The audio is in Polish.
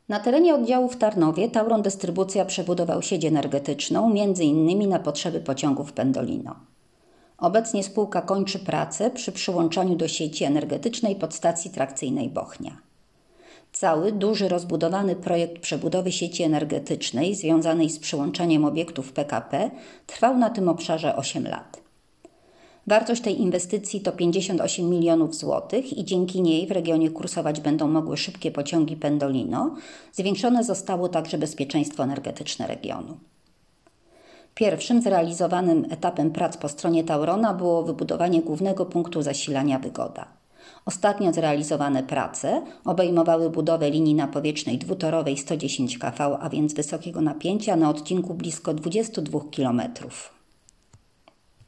Na terenie oddziału w Tarnowie Tauron Dystrybucja przebudował sieć energetyczną, m.in. na potrzeby pociągów Pendolino. Obecnie spółka kończy pracę przy przyłączaniu do sieci energetycznej podstacji trakcyjnej Bochnia. Cały, duży, rozbudowany projekt przebudowy sieci energetycznej związanej z przyłączaniem obiektów PKP trwał na tym obszarze 8 lat. Wartość tej inwestycji to 58 milionów złotych i dzięki niej w regionie kursować będą mogły szybkie pociągi Pendolino. Zwiększone zostało także bezpieczeństwo energetyczne regionu. Pierwszym zrealizowanym etapem prac po stronie Taurona było wybudowanie głównego punktu zasilania Wygoda. Ostatnio zrealizowane prace obejmowały budowę linii napowietrznej dwutorowej 110 kV, a więc wysokiego napięcia na odcinku blisko 22 km.